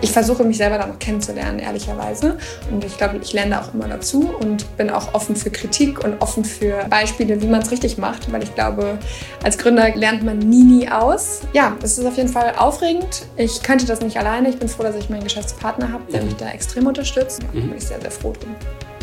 ich versuche mich selber da noch kennenzulernen, ehrlicherweise. Und ich glaube, ich lerne auch immer dazu und bin auch offen für Kritik und offen für Beispiele, wie man es richtig macht. Weil ich glaube, als Gründer lernt man nie aus. Ja, es ist auf jeden Fall aufregend. Ich könnte das nicht alleine. Ich bin froh, dass ich meinen Geschäftspartner habe, der mich da extrem unterstützt. Da bin ich sehr, sehr froh drum.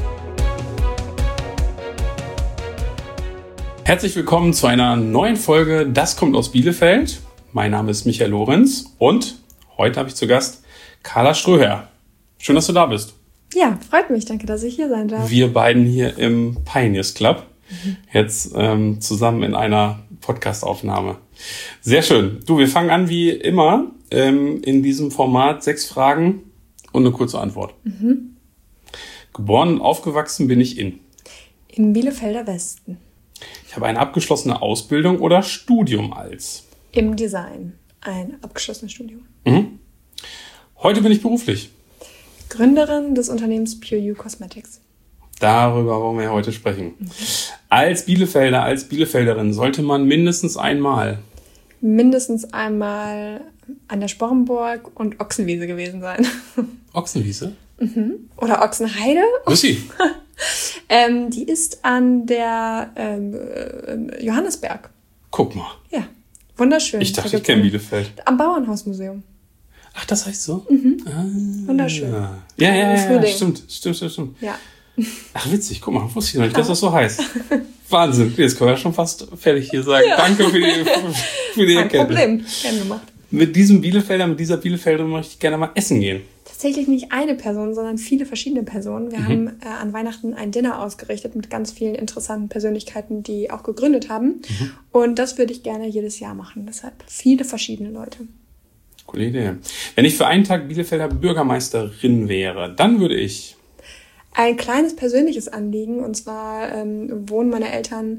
Herzlich willkommen zu einer neuen Folge Das kommt aus Bielefeld. Mein Name ist Michael Lorenz und heute habe ich zu Gast Carla Ströher. Schön, dass du da bist. Ja, freut mich. Danke, dass ich hier sein darf. Wir beiden hier im Pioneers Club. Jetzt zusammen in einer Podcast-Aufnahme. Sehr schön. Du, wir fangen an wie immer in diesem Format 6 Fragen und eine kurze Antwort. Geboren und aufgewachsen bin ich im Bielefelder Westen. Ich habe eine abgeschlossene Ausbildung oder Studium als? Im Design. Ein abgeschlossenes Studium. Heute bin ich beruflich. Gründerin des Unternehmens Pure You Cosmetics. Darüber wollen wir heute sprechen. Als Bielefelder, als Bielefelderin sollte man mindestens einmal an der Spornburg und Ochsenwiese gewesen sein. Ochsenwiese? Oder Ochsenheide. Wo ist sie? Die ist an der Johannesberg. Guck mal. Ja, wunderschön. Ich dachte, ich kenne Bielefeld. Am Bauernhausmuseum. Ach, das heißt so? Wunderschön. Ja, stimmt. Ja. Ach, witzig, guck mal, wusste ich noch nicht, dass das so heißt. Wahnsinn, jetzt können wir schon fast fertig hier sagen. Ja. Danke für die Erkenntnis. Kein Problem, gern gemacht. Mit dieser Bielefelderin möchte ich gerne mal essen gehen. Tatsächlich nicht eine Person, sondern viele verschiedene Personen. Wir haben an Weihnachten ein Dinner ausgerichtet mit ganz vielen interessanten Persönlichkeiten, die auch gegründet haben. Und das würde ich gerne jedes Jahr machen. Deshalb viele verschiedene Leute. Coole Idee. Wenn ich für einen Tag Bielefelder Bürgermeisterin wäre, dann würde ich... Ein kleines persönliches Anliegen, und zwar wohnen meine Eltern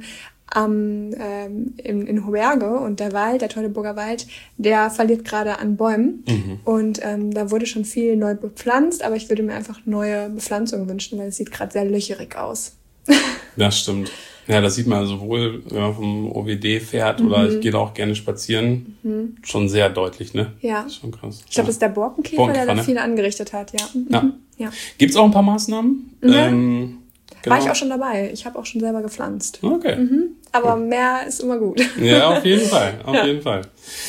in Hoberge und der Wald, der Teutoburger Wald, der verliert gerade an Bäumen und da wurde schon viel neu bepflanzt, aber ich würde mir einfach neue Bepflanzungen wünschen, weil es sieht gerade sehr löcherig aus. Das stimmt. Ja, das sieht man sowohl, wenn man vom OWD fährt oder ich gehe da auch gerne spazieren, schon sehr deutlich, ne? Ja. Das ist schon krass. Ich glaube, das ist der Borkenkäfer, der da viel angerichtet hat, ja. Ja. Gibt's auch ein paar Maßnahmen? Genau. War ich auch schon dabei. Ich habe auch schon selber gepflanzt. Okay. Aber mehr ist immer gut. Ja, auf jeden Fall. Auf jeden Fall.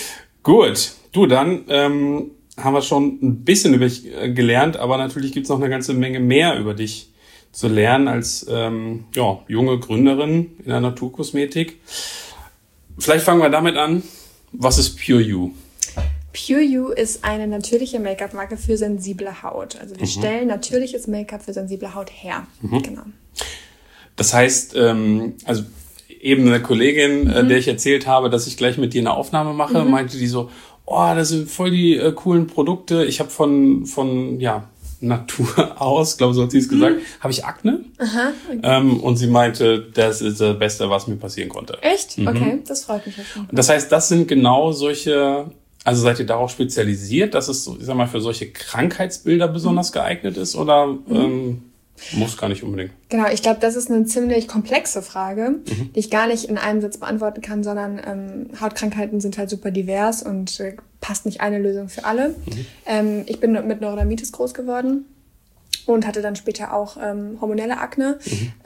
Gut. Du, dann haben wir schon ein bisschen über dich gelernt, aber natürlich gibt's noch eine ganze Menge mehr über dich zu lernen als junge Gründerin in der Naturkosmetik. Vielleicht fangen wir damit an. Was ist Pure You? Pure You ist eine natürliche Make-up-Marke für sensible Haut. Also wir stellen natürliches Make-up für sensible Haut her. Genau. Das heißt, also eben eine Kollegin, der ich erzählt habe, dass ich gleich mit dir eine Aufnahme mache, meinte die so, oh, das sind voll die coolen Produkte. Ich habe von Natur aus, glaube so hat sie es gesagt, habe ich Akne. Aha, okay. Und sie meinte, das ist das Beste, was mir passieren konnte. Echt? Okay, das freut mich. Das heißt, das sind genau solche... Also seid ihr darauf spezialisiert, dass es, ich sag mal, für solche Krankheitsbilder besonders geeignet ist oder muss gar nicht unbedingt? Genau, ich glaube, das ist eine ziemlich komplexe Frage, die ich gar nicht in einem Satz beantworten kann, sondern Hautkrankheiten sind halt super divers und passt nicht eine Lösung für alle. Ich bin mit Neurodermitis groß geworden und hatte dann später auch hormonelle Akne.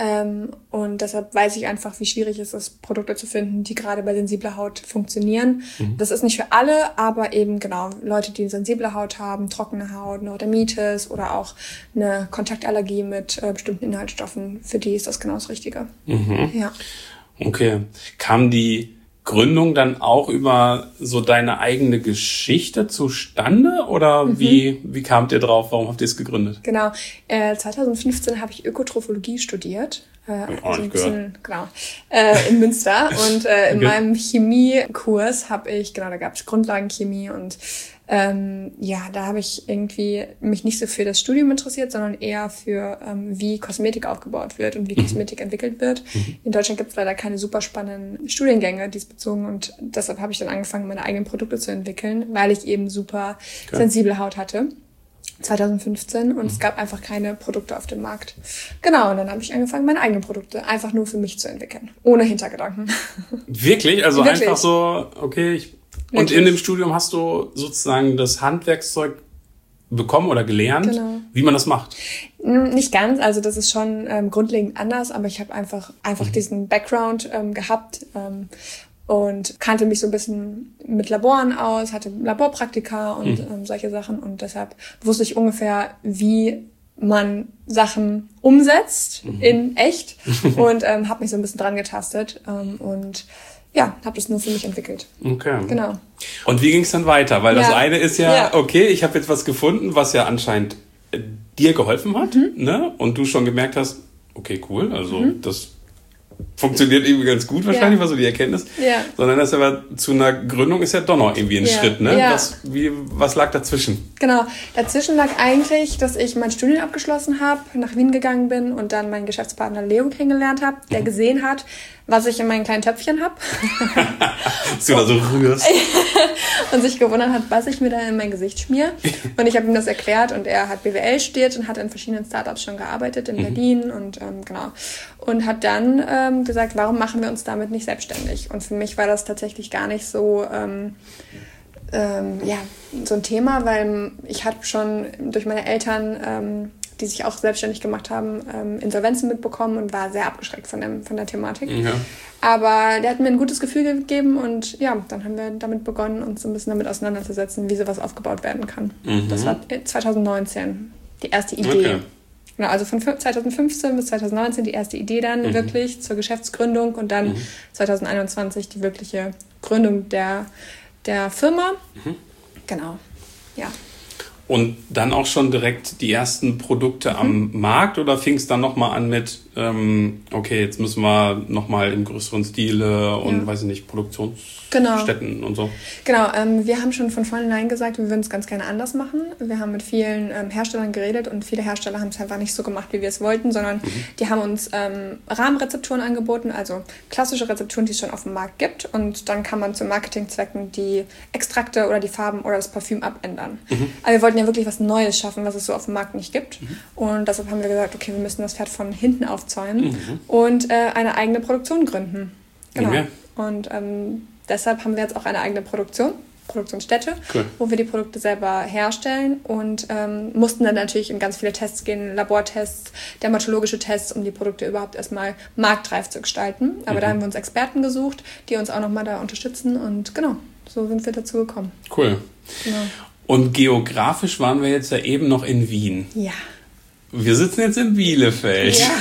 Und deshalb weiß ich einfach, wie schwierig es ist, Produkte zu finden, die gerade bei sensibler Haut funktionieren. Das ist nicht für alle, aber eben genau Leute, die sensible Haut haben, trockene Haut, Neurodermitis oder auch eine Kontaktallergie mit bestimmten Inhaltsstoffen, für die ist das genau das Richtige. Ja. Okay. Kam die Gründung dann auch über so deine eigene Geschichte zustande oder wie kamt ihr drauf? Warum habt ihr es gegründet? Genau. 2015 habe ich Ökotrophologie studiert. In Münster. Und in meinem Chemiekurs da gab es Grundlagenchemie und da habe ich irgendwie mich nicht so für das Studium interessiert, sondern eher für wie Kosmetik aufgebaut wird und wie Kosmetik entwickelt wird. In Deutschland gibt es leider keine super spannenden Studiengänge diesbezogen und deshalb habe ich dann angefangen, meine eigenen Produkte zu entwickeln, weil ich eben super sensible Haut hatte. 2015 und es gab einfach keine Produkte auf dem Markt. Genau, und dann habe ich angefangen, meine eigenen Produkte einfach nur für mich zu entwickeln. Ohne Hintergedanken. Wirklich? Also Wirklich. Einfach so, okay. Und in dem Studium hast du sozusagen das Handwerkszeug bekommen oder gelernt, wie man das macht. Nicht ganz, also das ist schon grundlegend anders, aber ich habe einfach diesen Background gehabt und kannte mich so ein bisschen mit Laboren aus, hatte Laborpraktika und solche Sachen und deshalb wusste ich ungefähr, wie man Sachen umsetzt in echt und habe mich so ein bisschen dran getastet und ja, habe das nur für mich entwickelt. Okay. Genau. Und wie ging es dann weiter? Weil das eine ist okay, ich habe jetzt was gefunden, was ja anscheinend dir geholfen hat, ne? Und du schon gemerkt hast, okay, cool, also das funktioniert irgendwie ganz gut wahrscheinlich, war so die Erkenntnis. Ja. Sondern das aber zu einer Gründung ist ja doch noch irgendwie ein Schritt, ne? Ja. Was lag dazwischen? Genau, dazwischen lag eigentlich, dass ich mein Studium abgeschlossen habe, nach Wien gegangen bin und dann meinen Geschäftspartner Leo kennengelernt habe, der gesehen hat, was ich in meinen kleinen Töpfchen habe. Dass du da so rührst. Und sich gewundert hat, was ich mir da in mein Gesicht schmier. Und ich habe ihm das erklärt und er hat BWL studiert und hat in verschiedenen Startups schon gearbeitet in Berlin und genau. Und hat dann gesagt, warum machen wir uns damit nicht selbstständig? Und für mich war das tatsächlich gar nicht so so ein Thema, weil ich habe schon durch meine Eltern die sich auch selbstständig gemacht haben, Insolvenzen mitbekommen und war sehr abgeschreckt von der Thematik. Ja. Aber der hat mir ein gutes Gefühl gegeben und ja, dann haben wir damit begonnen, uns so ein bisschen damit auseinanderzusetzen, wie sowas aufgebaut werden kann. Das war 2019 die erste Idee. Okay. Genau, also von 2015 bis 2019 die erste Idee dann wirklich zur Geschäftsgründung und dann 2021 die wirkliche Gründung der Firma. Genau, ja. Und dann auch schon direkt die ersten Produkte am Markt oder fing es dann nochmal an mit, okay, jetzt müssen wir nochmal im größeren Stile und weiß ich nicht, Produktionsstätten und so? Genau, wir haben schon von vornherein gesagt, wir würden es ganz gerne anders machen. Wir haben mit vielen Herstellern geredet und viele Hersteller haben es einfach nicht so gemacht, wie wir es wollten, sondern die haben uns Rahmenrezepturen angeboten, also klassische Rezepturen, die es schon auf dem Markt gibt und dann kann man zu Marketingzwecken die Extrakte oder die Farben oder das Parfüm abändern. Aber wir wollten ja wirklich was Neues schaffen, was es so auf dem Markt nicht gibt. Und deshalb haben wir gesagt, okay, wir müssen das Pferd von hinten aufzäumen und eine eigene Produktion gründen. Genau. Okay. Und deshalb haben wir jetzt auch eine eigene Produktionsstätte, wo wir die Produkte selber herstellen und mussten dann natürlich in ganz viele Tests gehen, Labortests, dermatologische Tests, um die Produkte überhaupt erstmal marktreif zu gestalten. Aber da haben wir uns Experten gesucht, die uns auch nochmal da unterstützen und genau, so sind wir dazu gekommen. Cool. Genau. Und geografisch waren wir jetzt ja eben noch in Wien. Ja. Wir sitzen jetzt in Bielefeld. Ja.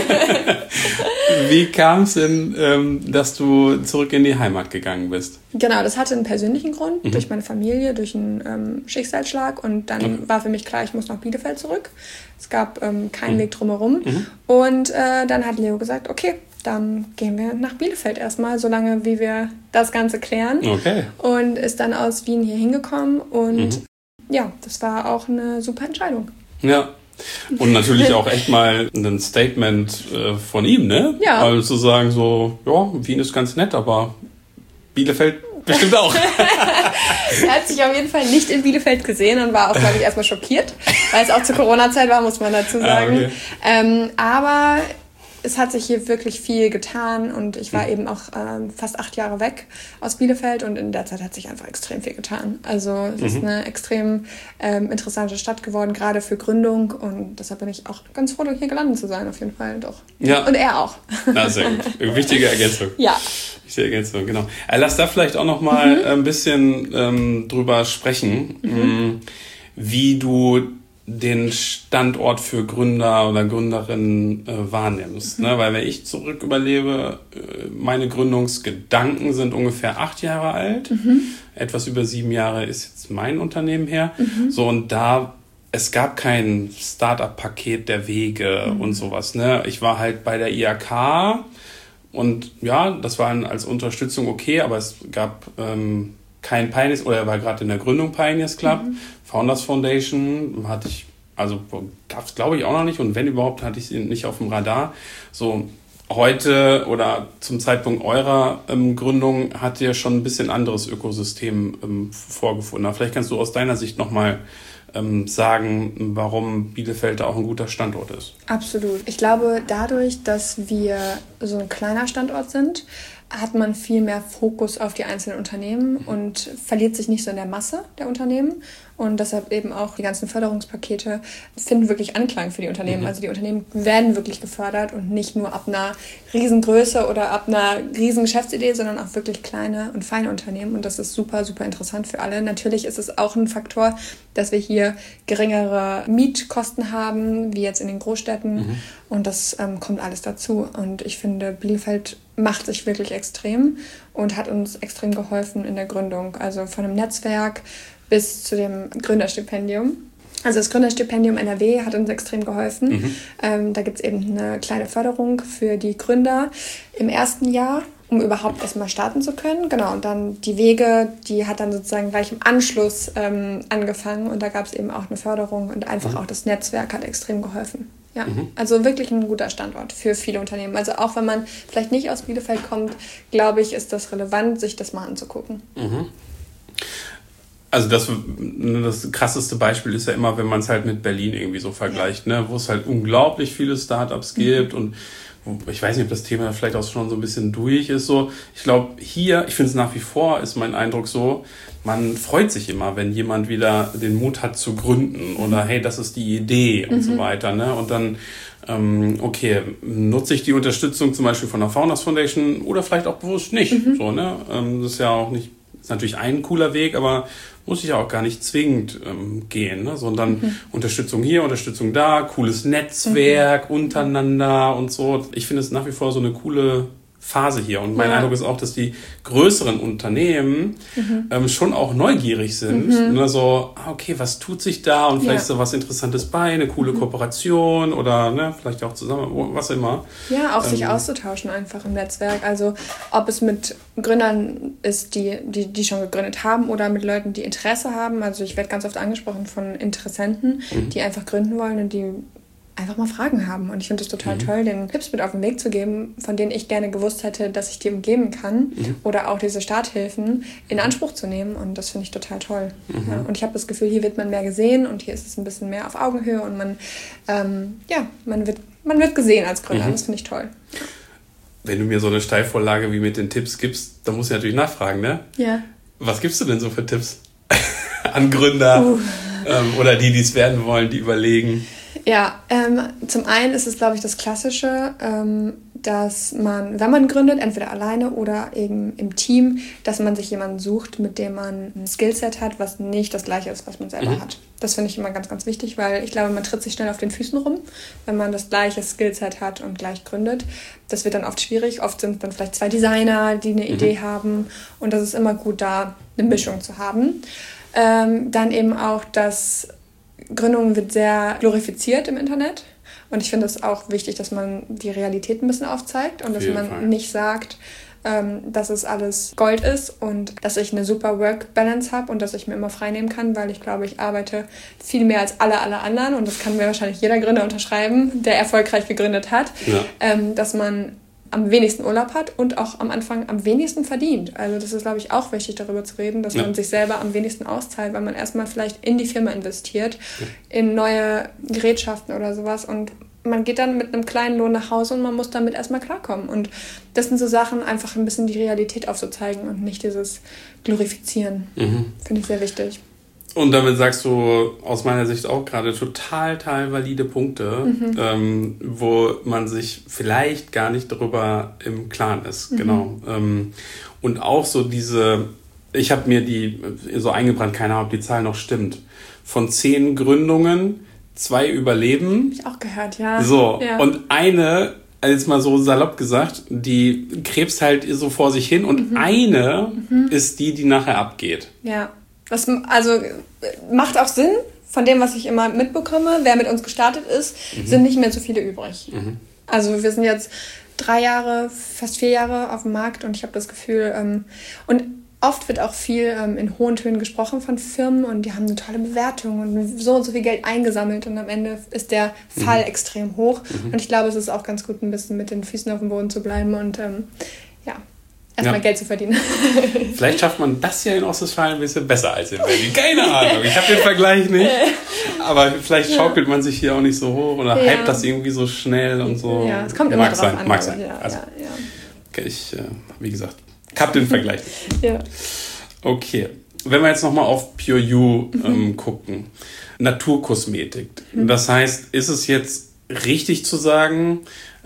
Wie kam es denn, dass du zurück in die Heimat gegangen bist? Genau, das hatte einen persönlichen Grund, durch meine Familie, durch einen Schicksalsschlag. Und dann war für mich klar, ich muss nach Bielefeld zurück. Es gab keinen Weg drumherum. Und dann hat Leo gesagt, okay, dann gehen wir nach Bielefeld erstmal, solange wie wir das Ganze klären. Okay. Und ist dann aus Wien hier hingekommen. Und ja, das war auch eine super Entscheidung. Ja. Und natürlich auch echt mal ein Statement von ihm, ne? Ja. Also zu sagen so, ja, Wien ist ganz nett, aber Bielefeld bestimmt auch. Er hat sich auf jeden Fall nicht in Bielefeld gesehen und war auch, glaube ich, erstmal schockiert, weil es auch zur Corona-Zeit war, muss man dazu sagen. Okay. Aber es hat sich hier wirklich viel getan und ich war eben auch fast 8 Jahre weg aus Bielefeld und in der Zeit hat sich einfach extrem viel getan. Also es ist eine extrem interessante Stadt geworden, gerade für Gründung und deshalb bin ich auch ganz froh, hier gelandet zu sein, auf jeden Fall doch. Ja. Und er auch. Na, sehr gut. Wichtige Ergänzung. Ja. Wichtige Ergänzung, genau. Lass da vielleicht auch noch mal ein bisschen drüber sprechen, wie du den Standort für Gründer oder Gründerinnen wahrnimmst. Ne? Weil wenn ich zurück überlebe, meine Gründungsgedanken sind ungefähr 8 Jahre alt. Etwas über 7 Jahre ist jetzt mein Unternehmen her. So, und es gab kein Startup-Paket der Wege und sowas. Ne? Ich war halt bei der IHK und ja, das war als Unterstützung okay, aber es gab kein Pioneers, oder er war gerade in der Gründung Pioneers Club. Founders Foundation gab es glaube ich auch noch nicht und wenn überhaupt, hatte ich sie nicht auf dem Radar. So heute oder zum Zeitpunkt eurer Gründung hat ihr schon ein bisschen anderes Ökosystem vorgefunden. Aber vielleicht kannst du aus deiner Sicht nochmal sagen, warum Bielefeld da auch ein guter Standort ist. Absolut. Ich glaube, dadurch, dass wir so ein kleiner Standort sind, hat man viel mehr Fokus auf die einzelnen Unternehmen und verliert sich nicht so in der Masse der Unternehmen. Und deshalb eben auch die ganzen Förderungspakete finden wirklich Anklang für die Unternehmen. Also die Unternehmen werden wirklich gefördert und nicht nur ab einer Riesengröße oder ab einer riesen Geschäftsidee, sondern auch wirklich kleine und feine Unternehmen. Und das ist super, super interessant für alle. Natürlich ist es auch ein Faktor, dass wir hier geringere Mietkosten haben, wie jetzt in den Großstädten. Und das kommt alles dazu. Und ich finde, Bielefeld macht sich wirklich extrem und hat uns extrem geholfen in der Gründung. Also von einem Netzwerk bis zu dem Gründerstipendium. Also das Gründerstipendium NRW hat uns extrem geholfen. Da gibt es eben eine kleine Förderung für die Gründer im ersten Jahr, um überhaupt erstmal starten zu können. Genau, und dann die Wege, die hat dann sozusagen gleich im Anschluss angefangen. Und da gab es eben auch eine Förderung und einfach auch das Netzwerk hat extrem geholfen. Ja, also wirklich ein guter Standort für viele Unternehmen. Also auch wenn man vielleicht nicht aus Bielefeld kommt, glaube ich, ist das relevant, sich das mal anzugucken. Also das krasseste Beispiel ist ja immer, wenn man es halt mit Berlin irgendwie so vergleicht, ne? Wo es halt unglaublich viele Startups gibt und ich weiß nicht, ob das Thema vielleicht auch schon so ein bisschen durch ist. So, ich glaube, hier, ich finde es nach wie vor, ist mein Eindruck so, man freut sich immer, wenn jemand wieder den Mut hat zu gründen oder hey, das ist die Idee und so weiter, ne? Und dann okay, nutze ich die Unterstützung zum Beispiel von der Founders Foundation oder vielleicht auch bewusst nicht. So, ne? Das ist ja auch nicht, ist natürlich ein cooler Weg, aber muss ich ja auch gar nicht zwingend gehen, ne? Sondern Unterstützung hier, Unterstützung da, cooles Netzwerk untereinander und so. Ich finde es nach wie vor so eine coole Phase hier. Und mein Eindruck ist auch, dass die größeren Unternehmen schon auch neugierig sind. Ne? So, okay, was tut sich da? Und vielleicht ist da was Interessantes bei, eine coole Kooperation oder ne, vielleicht auch zusammen, was immer. Ja, auch sich auszutauschen einfach im Netzwerk. Also ob es mit Gründern ist, die schon gegründet haben oder mit Leuten, die Interesse haben. Also ich werde ganz oft angesprochen von Interessenten, die einfach gründen wollen und die einfach mal Fragen haben. Und ich finde es total toll, den Tipps mit auf den Weg zu geben, von denen ich gerne gewusst hätte, dass ich die geben kann. Oder auch diese Starthilfen in Anspruch zu nehmen. Und das finde ich total toll. Ja, und ich habe das Gefühl, hier wird man mehr gesehen und hier ist es ein bisschen mehr auf Augenhöhe und man wird gesehen als Gründer. Das finde ich toll. Wenn du mir so eine Steilvorlage wie mit den Tipps gibst, dann musst du natürlich nachfragen, ne? Ja. Was gibst du denn so für Tipps an Gründer oder die es werden wollen, die überlegen? Ja, zum einen ist es, glaube ich, das Klassische, dass man, wenn man gründet, entweder alleine oder eben im Team, dass man sich jemanden sucht, mit dem man ein Skillset hat, was nicht das gleiche ist, was man selber hat. Das finde ich immer ganz, ganz wichtig, weil ich glaube, man tritt sich schnell auf den Füßen rum, wenn man das gleiche Skillset hat und gleich gründet. Das wird dann oft schwierig. Oft sind dann vielleicht zwei Designer, die eine Idee haben und das ist immer gut, da eine Mischung zu haben. Dann eben auch, dass Gründung wird sehr glorifiziert im Internet und ich finde es auch wichtig, dass man die Realität ein bisschen aufzeigt und dass man nicht sagt, dass es alles Gold ist und dass ich eine super Work-Balance habe und dass ich mir immer frei nehmen kann, weil ich glaube, ich arbeite viel mehr als alle anderen und das kann mir wahrscheinlich jeder Gründer unterschreiben, der erfolgreich gegründet hat, dass man am wenigsten Urlaub hat und auch am Anfang am wenigsten verdient. Also das ist, glaube ich, auch wichtig, darüber zu reden, dass man sich selber am wenigsten auszahlt, weil man erstmal vielleicht in die Firma investiert, in neue Gerätschaften oder sowas und man geht dann mit einem kleinen Lohn nach Hause und man muss damit erstmal klarkommen. Und das sind so Sachen, einfach ein bisschen die Realität aufzuzeigen und nicht dieses Glorifizieren. Finde ich sehr wichtig. Und damit sagst du aus meiner Sicht auch gerade total valide Punkte, wo man sich vielleicht gar nicht darüber im Klaren ist. Genau. Und auch so ich habe mir die so eingebrannt, keine Ahnung, ob die Zahl noch stimmt. Von 10 Gründungen, 2 überleben. Hab ich auch gehört, ja. So, ja. Und eine, jetzt mal so salopp gesagt, die krebst halt so vor sich hin und eine ist die nachher abgeht. Ja. Also macht auch Sinn, von dem, was ich immer mitbekomme, wer mit uns gestartet ist, sind nicht mehr so viele übrig. Also wir sind jetzt 3 Jahre, fast 4 Jahre auf dem Markt und ich habe das Gefühl, und oft wird auch viel in hohen Tönen gesprochen von Firmen und die haben eine tolle Bewertung und so viel Geld eingesammelt und am Ende ist der Fall extrem hoch. Und ich glaube, es ist auch ganz gut, ein bisschen mit den Füßen auf dem Boden zu bleiben und erstmal Geld zu verdienen. Vielleicht schafft man das ja in Ostwestfalen ein bisschen besser als in Berlin. Keine Ahnung, ich habe den Vergleich nicht. Aber vielleicht schaukelt man sich hier auch nicht so hoch oder hypt das irgendwie so schnell und so. Ja, es kommt immer drauf an. Mag sein. wie gesagt, hab den Vergleich. Ja. Okay. Wenn wir jetzt nochmal auf Pure You gucken. Naturkosmetik. Das heißt, ist es jetzt richtig zu sagen,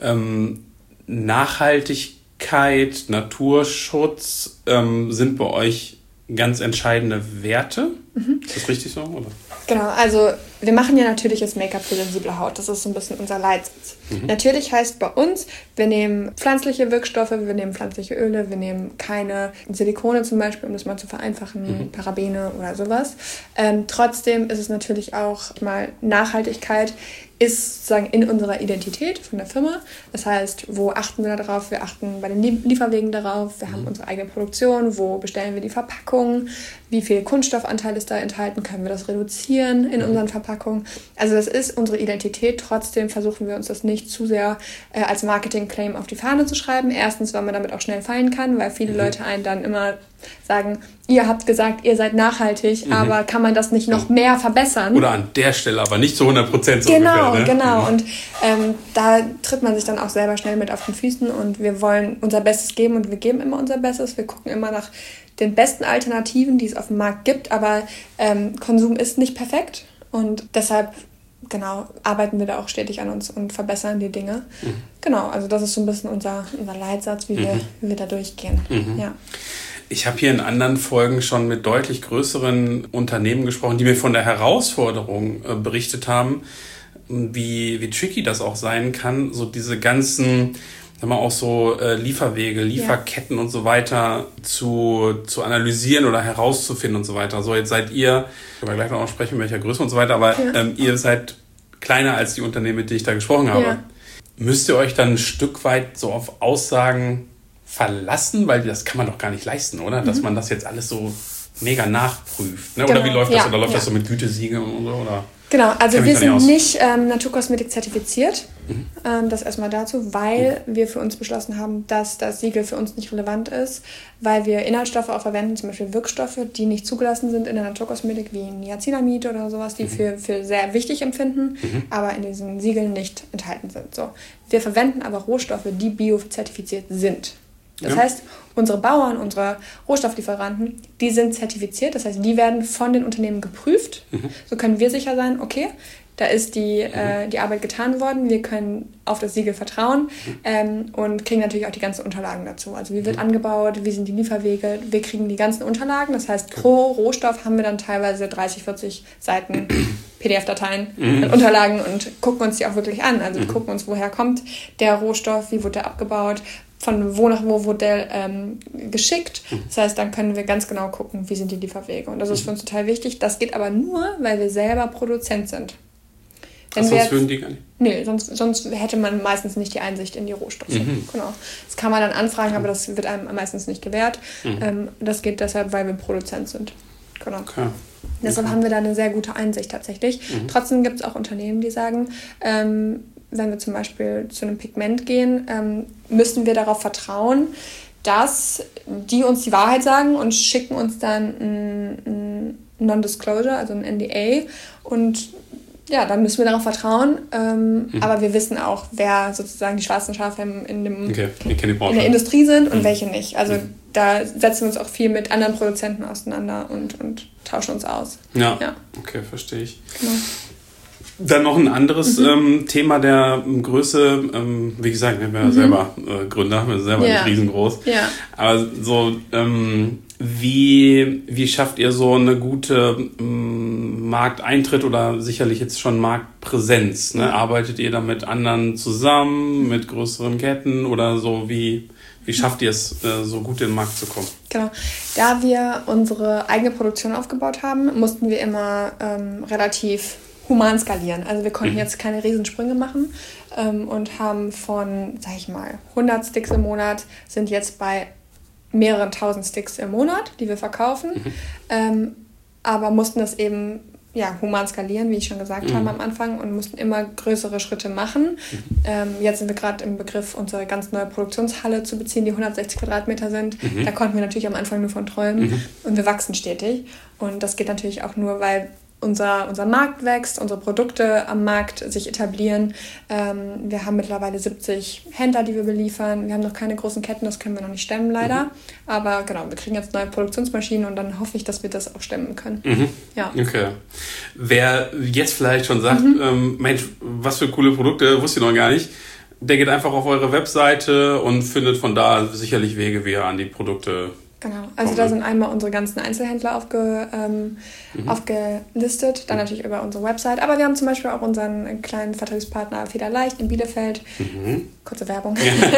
Nachhaltigkeit, Naturschutz sind bei euch ganz entscheidende Werte? Ist das richtig so? Oder? Genau, also wir machen ja natürliches Make-up für sensible Haut. Das ist so ein bisschen unser Leitsatz. Natürlich heißt bei uns, wir nehmen pflanzliche Wirkstoffe, wir nehmen pflanzliche Öle, wir nehmen keine Silikone zum Beispiel, um das mal zu vereinfachen, Parabene oder sowas. Trotzdem ist es natürlich auch mal Nachhaltigkeit ist sozusagen in unserer Identität von der Firma. Das heißt, wo achten wir darauf? Wir achten bei den Lieferwegen darauf. Wir haben unsere eigene Produktion. Wo bestellen wir die Verpackung? Wie viel Kunststoffanteil ist da enthalten? Können wir das reduzieren in unseren Verpackungen? Also das ist unsere Identität. Trotzdem versuchen wir uns das nicht zu sehr als Marketing-Claim auf die Fahne zu schreiben. Erstens, weil man damit auch schnell fallen kann, weil viele Leute einen dann immer sagen, ihr habt gesagt, ihr seid nachhaltig, aber kann man das nicht noch mehr verbessern? Oder an der Stelle, aber nicht zu 100% so genau, ungefähr. Ne? Genau. Und da tritt man sich dann auch selber schnell mit auf den Füßen und wir wollen unser Bestes geben und wir geben immer unser Bestes. Wir gucken immer nach den besten Alternativen, die es auf dem Markt gibt, aber Konsum ist nicht perfekt und deshalb genau, arbeiten wir da auch stetig an uns und verbessern die Dinge. Genau, also das ist so ein bisschen unser Leitsatz, wie wir da durchgehen. Ja. Ich habe hier in anderen Folgen schon mit deutlich größeren Unternehmen gesprochen, die mir von der Herausforderung berichtet haben, wie tricky das auch sein kann, so diese ganzen, sagen wir auch so Lieferwege, Lieferketten und so weiter zu analysieren oder herauszufinden und so weiter. So, jetzt seid ihr, ich werde gleich noch sprechen, welcher Größe und so weiter, aber ihr seid kleiner als die Unternehmen, mit denen ich da gesprochen habe. Ja. Müsst ihr euch dann ein Stück weit so auf Aussagen verlassen, weil das kann man doch gar nicht leisten, oder? Dass man das jetzt alles so mega nachprüft. Ne? Genau. Oder wie läuft das? Oder läuft das so mit Gütesiegeln und so? Oder? Genau, also wir sind nicht Naturkosmetik zertifiziert. Das erstmal dazu, weil wir für uns beschlossen haben, dass das Siegel für uns nicht relevant ist, weil wir Inhaltsstoffe auch verwenden, zum Beispiel Wirkstoffe, die nicht zugelassen sind in der Naturkosmetik, wie Niacinamid oder sowas, die für sehr wichtig empfinden, aber in diesen Siegeln nicht enthalten sind. So. Wir verwenden aber Rohstoffe, die biozertifiziert sind. Das heißt, unsere Bauern, unsere Rohstofflieferanten, die sind zertifiziert. Das heißt, die werden von den Unternehmen geprüft. So können wir sicher sein, okay, da ist die Arbeit getan worden. Wir können auf das Siegel vertrauen und kriegen natürlich auch die ganzen Unterlagen dazu. Also wie wird angebaut, wie sind die Lieferwege. Wir kriegen die ganzen Unterlagen. Das heißt, pro Rohstoff haben wir dann teilweise 30, 40 Seiten PDF-Dateien mit Unterlagen und gucken uns die auch wirklich an. Also wir gucken uns, woher kommt der Rohstoff, wie wurde der abgebaut, von wo nach wo wurde der geschickt. Das heißt, dann können wir ganz genau gucken, wie sind die Lieferwege. Und das ist für uns total wichtig. Das geht aber nur, weil wir selber Produzent sind. Sonst würden die gar nicht? Nee, sonst hätte man meistens nicht die Einsicht in die Rohstoffe. Genau. Das kann man dann anfragen, aber das wird einem meistens nicht gewährt. Das geht deshalb, weil wir Produzent sind. Genau. Okay. Deshalb haben wir da eine sehr gute Einsicht tatsächlich. Trotzdem gibt es auch Unternehmen, die sagen, wenn wir zum Beispiel zu einem Pigment gehen, müssen wir darauf vertrauen, dass die uns die Wahrheit sagen und schicken uns dann ein Non-Disclosure, also ein NDA. Und ja, dann müssen wir darauf vertrauen. Aber wir wissen auch, wer sozusagen die schwarzen Schafe in der Industrie sind und welche nicht. Also da setzen wir uns auch viel mit anderen Produzenten auseinander und tauschen uns aus. Ja. Okay, verstehe ich. Genau. Dann noch ein anderes Thema der Größe. Wie gesagt, wir sind ja selber Gründer, wir sind selber nicht riesengroß. Ja. Aber so, wie schafft ihr so eine gute Markteintritt oder sicherlich jetzt schon Marktpräsenz? Ne? Arbeitet ihr da mit anderen zusammen, mit größeren Ketten oder so? Wie schafft ihr es, so gut in den Markt zu kommen? Genau. Da wir unsere eigene Produktion aufgebaut haben, mussten wir immer relativ human skalieren. Also wir konnten jetzt keine Riesensprünge machen und haben von, sag ich mal, 100 Sticks im Monat sind jetzt bei mehreren tausend Sticks im Monat, die wir verkaufen, aber mussten das eben human skalieren, wie ich schon gesagt habe am Anfang, und mussten immer größere Schritte machen. Jetzt sind wir gerade im Begriff, unsere ganz neue Produktionshalle zu beziehen, die 160 Quadratmeter sind. Da konnten wir natürlich am Anfang nur von träumen und wir wachsen stetig. Und das geht natürlich auch nur, weil unser Markt wächst, unsere Produkte am Markt sich etablieren. Wir haben mittlerweile 70 Händler, die wir beliefern. Wir haben noch keine großen Ketten, das können wir noch nicht stemmen, leider. Aber genau, wir kriegen jetzt neue Produktionsmaschinen und dann hoffe ich, dass wir das auch stemmen können. Ja. Okay. Wer jetzt vielleicht schon sagt, Mensch, was für coole Produkte, wusste ich noch gar nicht, der geht einfach auf eure Webseite und findet von da sicherlich Wege, wie er an die Produkte Genau, also da sind einmal unsere ganzen Einzelhändler aufgelistet, dann natürlich über unsere Website, aber wir haben zum Beispiel auch unseren kleinen Vertriebspartner Federleicht in Bielefeld. Kurze Werbung.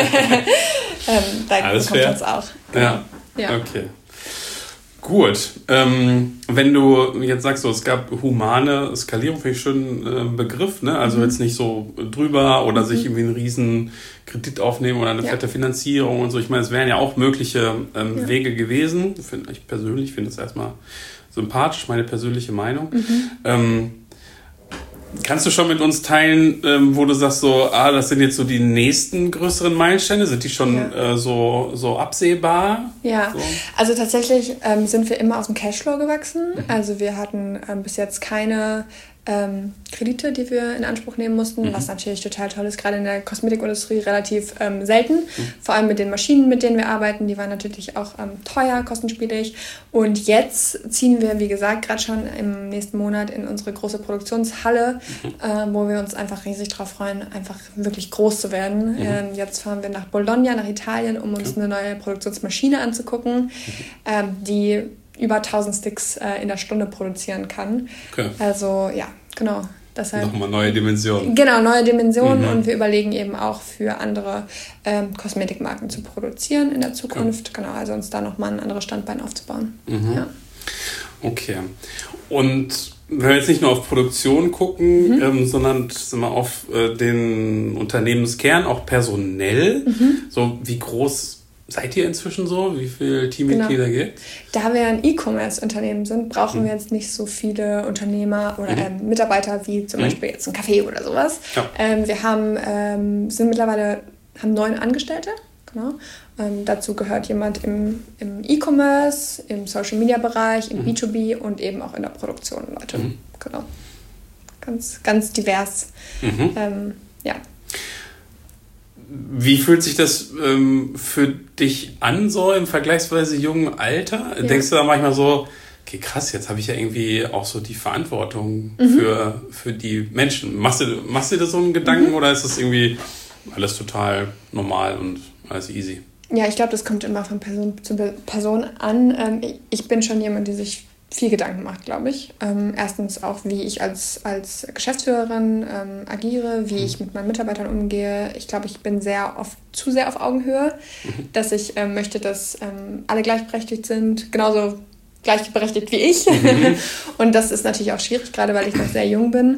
Da alles kommt fair. uns auch. Genau. Ja. Okay. Gut. Wenn du jetzt sagst, so, es gab humane Skalierung, finde ich schon einen Begriff, ne? Also jetzt nicht so drüber oder sich irgendwie einen riesen Kredit aufnehmen oder eine fette Finanzierung und so. Ich meine, es wären ja auch mögliche Wege gewesen. Ich persönlich finde es erstmal sympathisch, meine persönliche Meinung. Kannst du schon mit uns teilen, wo du sagst, so, das sind jetzt so die nächsten größeren Meilensteine? Sind die schon so absehbar? Ja, so? Also tatsächlich sind wir immer aus dem Cashflow gewachsen. Also wir hatten bis jetzt keine Kredite, die wir in Anspruch nehmen mussten, was natürlich total toll ist, gerade in der Kosmetikindustrie relativ selten. Vor allem mit den Maschinen, mit denen wir arbeiten, die waren natürlich auch teuer, kostenspielig. Und jetzt ziehen wir, wie gesagt, gerade schon im nächsten Monat in unsere große Produktionshalle, wo wir uns einfach riesig drauf freuen, einfach wirklich groß zu werden. Jetzt fahren wir nach Bologna, nach Italien, um uns eine neue Produktionsmaschine anzugucken, die über 1000 Sticks in der Stunde produzieren kann. Okay. Also ja, genau. Deshalb, nochmal neue Dimensionen. Genau, neue Dimensionen und wir überlegen eben auch für andere Kosmetikmarken zu produzieren in der Zukunft. Okay. Genau, also uns da nochmal ein anderes Standbein aufzubauen. Ja. Okay. Und wenn wir jetzt nicht nur auf Produktion gucken, sondern auf den Unternehmenskern, auch personell, so wie groß seid ihr inzwischen so? Wie viele Teammitglieder gibt? Da wir ein E-Commerce-Unternehmen sind, brauchen wir jetzt nicht so viele Unternehmer oder Mitarbeiter wie zum Beispiel jetzt ein Café oder sowas. Ja. Wir haben 9 Angestellte. Genau. Dazu gehört jemand im E-Commerce, im Social-Media-Bereich, im B2B und eben auch in der Produktion, Leute. Genau. Ganz, ganz divers. Ja. Wie fühlt sich das für dich an, so im vergleichsweise jungen Alter? Ja. Denkst du da manchmal so, okay, krass, jetzt habe ich ja irgendwie auch so die Verantwortung für die Menschen. Machst du dir so einen Gedanken oder ist das irgendwie alles total normal und alles easy? Ja, ich glaube, das kommt immer von Person zu Person an. Ich bin schon jemand, der sich viel Gedanken macht, glaube ich. Erstens auch, wie ich als Geschäftsführerin agiere, wie ich mit meinen Mitarbeitern umgehe. Ich glaube, ich bin zu sehr auf Augenhöhe, dass ich möchte, dass alle gleichberechtigt sind, genauso gleichberechtigt wie ich. Und das ist natürlich auch schwierig, gerade weil ich noch sehr jung bin.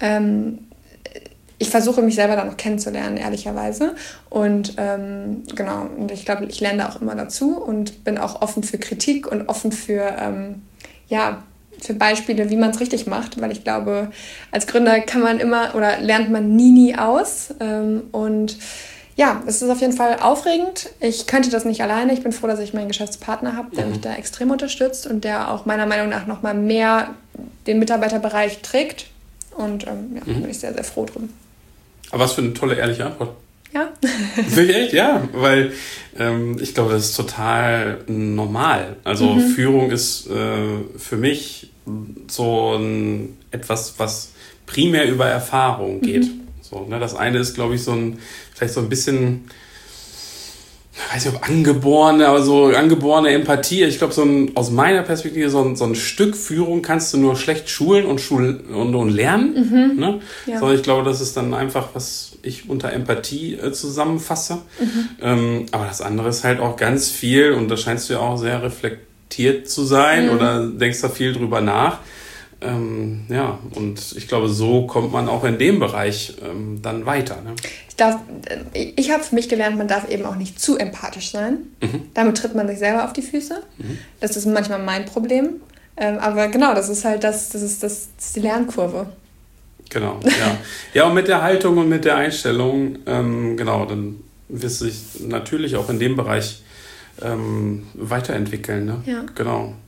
Ich versuche, mich selber da noch kennenzulernen, ehrlicherweise. Und genau, und ich glaube, ich lerne da auch immer dazu und bin auch offen für Kritik und offen für Beispiele, wie man es richtig macht, weil ich glaube, als Gründer lernt man nie aus. Und ja, es ist auf jeden Fall aufregend. Ich könnte das nicht alleine. Ich bin froh, dass ich meinen Geschäftspartner habe, der mich da extrem unterstützt und der auch meiner Meinung nach noch mal mehr den Mitarbeiterbereich trägt. Und bin ich sehr, sehr froh drum. Aber was für eine tolle, ehrliche Antwort. Ja. Wirklich? Ja, weil ich glaube, das ist total normal. Also Führung ist für mich so etwas, was primär über Erfahrung geht. So, ne? Das eine ist, glaube ich, vielleicht so ein bisschen, ich weiß nicht, ob angeborene Empathie. Ich glaube, aus meiner Perspektive, so ein Stück Führung kannst du nur schlecht schulen und lernen. Ne? Ja. Sondern ich glaube, das ist dann einfach, was ich unter Empathie zusammenfasse. Aber das andere ist halt auch ganz viel, und da scheinst du ja auch sehr reflektiert zu sein oder denkst da viel drüber nach. Und ich glaube, so kommt man auch in dem Bereich dann weiter. Ne? Ich habe für mich gelernt, man darf eben auch nicht zu empathisch sein. Damit tritt man sich selber auf die Füße. Das ist manchmal mein Problem. Aber genau, das ist halt das ist die Lernkurve. Genau, ja. Ja, und mit der Haltung und mit der Einstellung, dann wirst du dich natürlich auch in dem Bereich weiterentwickeln. Ne? Ja. Genau.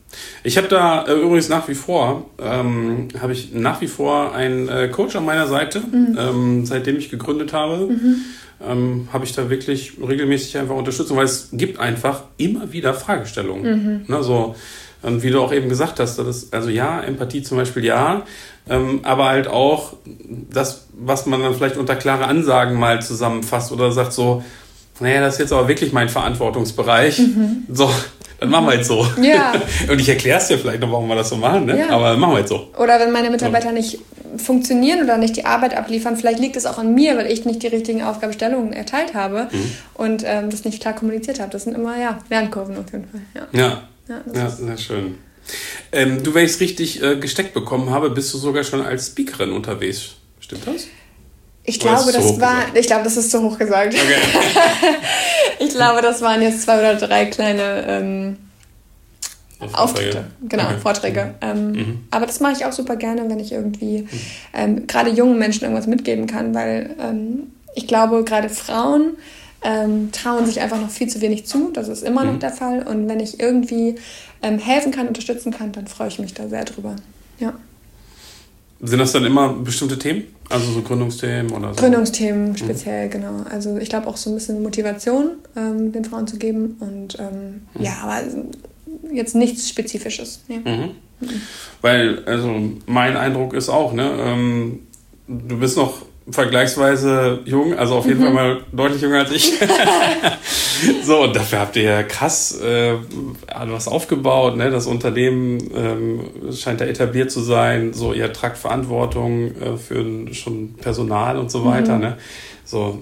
Ich habe da übrigens nach wie vor einen Coach an meiner Seite, seitdem ich gegründet habe. Habe ich da wirklich regelmäßig einfach Unterstützung, weil es gibt einfach immer wieder Fragestellungen. Ne, so, und wie du auch eben gesagt hast, also ja, Empathie zum Beispiel ja, aber halt auch das, was man dann vielleicht unter klare Ansagen mal zusammenfasst oder sagt so, naja, das ist jetzt aber wirklich mein Verantwortungsbereich. So, dann machen wir jetzt so. Ja. Und ich erkläre es dir vielleicht noch, warum wir das so machen, ne? Ja. Aber machen wir jetzt so. Oder wenn meine Mitarbeiter nicht funktionieren oder nicht die Arbeit abliefern, vielleicht liegt es auch an mir, weil ich nicht die richtigen Aufgabenstellungen erteilt habe und das nicht klar kommuniziert habe. Das sind immer, Lernkurven auf jeden Fall. Ja, sehr schön. Du, wenn ich es richtig gesteckt bekommen habe, bist du sogar schon als Speakerin unterwegs. Stimmt das? Ich glaube, das ist zu hoch gesagt. Okay. Ich glaube, das waren jetzt 2 oder 3 kleine Auftritte. Genau, okay. Vorträge. Aber das mache ich auch super gerne, wenn ich irgendwie gerade jungen Menschen irgendwas mitgeben kann, weil ich glaube, gerade Frauen trauen sich einfach noch viel zu wenig zu. Das ist immer noch der Fall. Und wenn ich irgendwie helfen kann, unterstützen kann, dann freue ich mich da sehr drüber. Ja. Sind das dann immer bestimmte Themen? Also so Gründungsthemen oder so? Gründungsthemen speziell, genau. Also ich glaube auch so ein bisschen Motivation den Frauen zu geben. Und aber jetzt nichts Spezifisches. Nee. Weil, also mein Eindruck ist auch, ne, du bist noch vergleichsweise jung, also auf jeden Fall mal deutlich jünger als ich. So, und dafür habt ihr ja krass was aufgebaut, ne? Das Unternehmen scheint da etabliert zu sein, so, ihr tragt Verantwortung für schon Personal und so weiter, ne? So,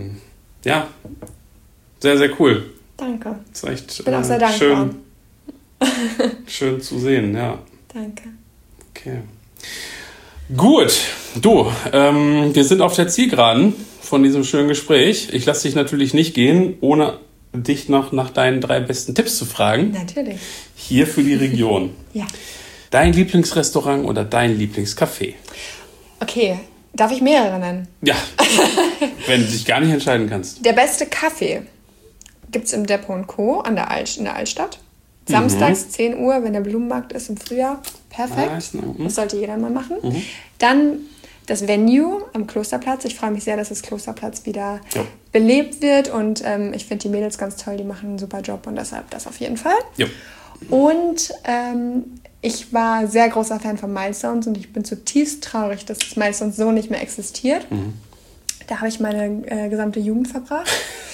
sehr, sehr cool. Danke. Das ist echt, ich bin auch sehr dankbar. Schön zu sehen, ja. Danke. Okay. Gut, du, wir sind auf der Zielgeraden von diesem schönen Gespräch. Ich lasse dich natürlich nicht gehen, ohne dich noch nach deinen 3 besten Tipps zu fragen. Natürlich. Hier für die Region. Ja. Dein Lieblingsrestaurant oder dein Lieblingscafé? Okay, darf ich mehrere nennen? Ja, wenn du dich gar nicht entscheiden kannst. Der beste Kaffee gibt es im Depot & Co. in der Altstadt. Samstags 10 Uhr, wenn der Blumenmarkt ist im Frühjahr. Perfekt. Das sollte jeder mal machen. Dann das Venue am Klosterplatz. Ich freue mich sehr, dass das Klosterplatz wieder belebt wird. Und ich finde die Mädels ganz toll. Die machen einen super Job. Und deshalb das auf jeden Fall. Ja. Und ich war sehr großer Fan von Milestones. Und ich bin zutiefst traurig, dass das Milestones so nicht mehr existiert. Da habe ich meine gesamte Jugend verbracht.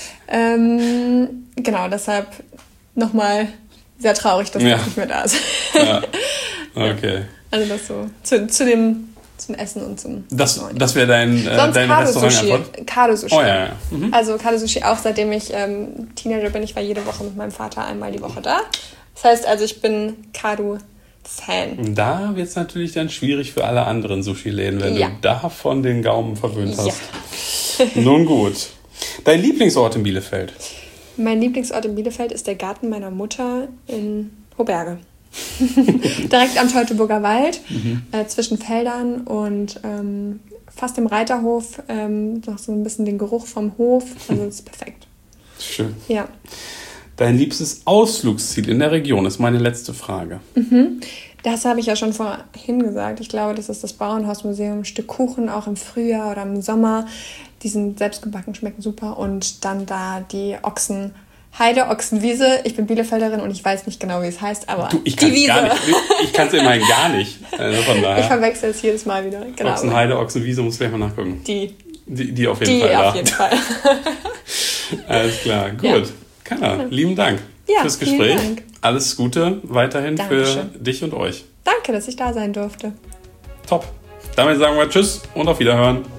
Genau, deshalb nochmal sehr traurig, dass das nicht mehr da ist. Ja. Okay. Also das so zum Essen und zum Das wäre dein Restaurant-Antwort? Kado Sushi. Oh ja. Also Kado Sushi auch, seitdem ich Teenager bin. Ich war jede Woche mit meinem Vater einmal die Woche da. Das heißt also, ich bin Kado-Fan. Da wird es natürlich dann schwierig für alle anderen Sushi-Läden, wenn du davon den Gaumen verwöhnt hast. Ja. Nun gut. Dein Lieblingsort in Bielefeld? Mein Lieblingsort in Bielefeld ist der Garten meiner Mutter in Hoberge. Direkt am Teutoburger Wald, zwischen Feldern und fast im Reiterhof. Noch so ein bisschen den Geruch vom Hof. Also das ist perfekt. Schön. Ja. Dein liebstes Ausflugsziel in der Region ist meine letzte Frage. Das habe ich ja schon vorhin gesagt. Ich glaube, das ist das Bauernhausmuseum. Ein Stück Kuchen, auch im Frühjahr oder im Sommer. Die sind selbstgebacken, schmecken super. Und dann da die Heide, Ochsenwiese. Ich bin Bielefelderin und ich weiß nicht genau, wie es heißt, aber ich kann es immerhin gar nicht. Also von daher. Ich verwechsel es jedes Mal wieder. Genau. Ochsenheide, Ochsenwiese, muss ich gleich mal nachgucken. Die auf jeden Fall. Die auf jeden Fall. Alles klar, gut. Keiner, lieben Dank fürs Gespräch. Dank. Alles Gute weiterhin für dich und euch. Danke, dass ich da sein durfte. Top. Damit sagen wir Tschüss und auf Wiederhören.